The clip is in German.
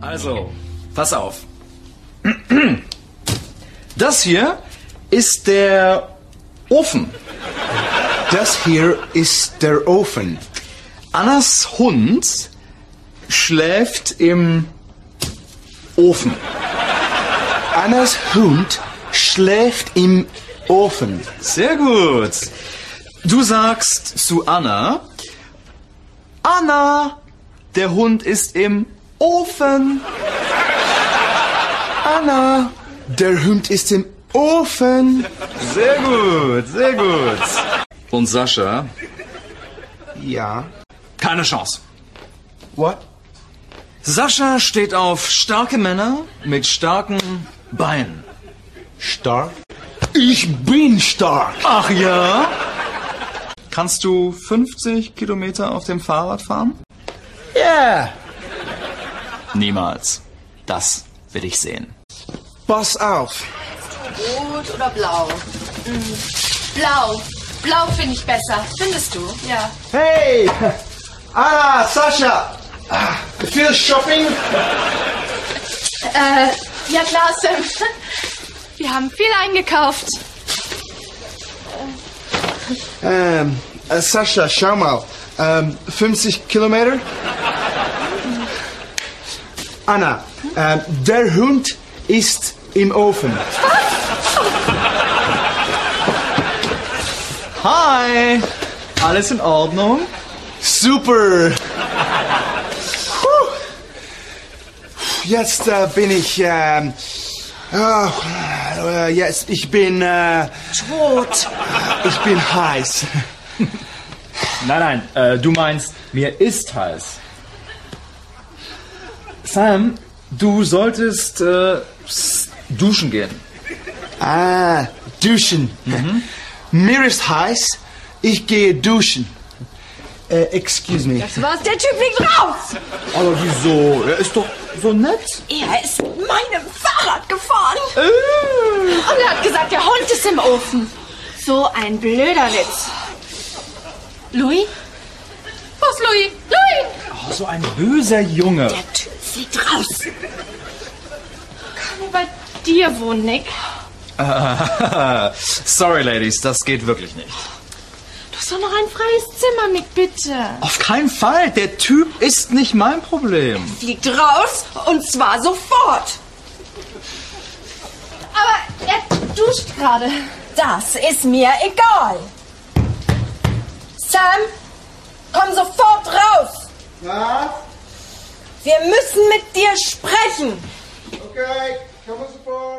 Also, pass auf. Das hier ist der Ofen. Das hier ist der Ofen. Annas Hund schläft im Ofen. Annas Hund schläft im Ofen. Sehr gut. Du sagst zu Anna, Anna, der Hund ist im Ofen. Anna, der Hund ist im Ofen. Sehr gut, sehr gut. Und Sascha? Ja. Keine Chance. What? Sascha steht auf starke Männer mit starken Beinen. Stark? Ich bin stark. Ach ja? Kannst du 50 Kilometer auf dem Fahrrad fahren? Ja. Niemals. Das will ich sehen. Pass auf. Rot oder blau? Blau. Blau finde ich besser. Findest du? Ja. Hey! Anna, Sascha! Viel Shopping? Ja klar, Sam. Wir haben viel eingekauft. Sascha, schau mal. 50 Kilometer? Anna, der Hund ist im Ofen. Hi! Alles in Ordnung? Super! Puh. Jetzt bin ich... jetzt, ich bin... Tot. Ich bin heiß. Nein, du meinst, mir ist heiß. Sam, du solltest duschen gehen. Duschen. Mir ist heiß. Ich gehe duschen. Excuse me. Das war's, der Typ liegt raus. Aber wieso? Er ist doch so nett. Er ist mit meinem Fahrrad gefahren. Und er hat gesagt, der Hund ist im Ofen. So ein blöder Witz. Louis? Wo ist Louis? Louis! Oh, so ein böser Junge. Der Typ fliegt raus. Kann er bei dir wohnen, Nick? Sorry, Ladies, das geht wirklich nicht. Du hast doch noch ein freies Zimmer, Nick, bitte. Auf keinen Fall. Der Typ ist nicht mein Problem. Fliegt raus und zwar sofort. Aber er duscht gerade. Das ist mir egal. Sam, komm sofort raus. Ja? Wir müssen mit dir sprechen. Okay, komm sofort.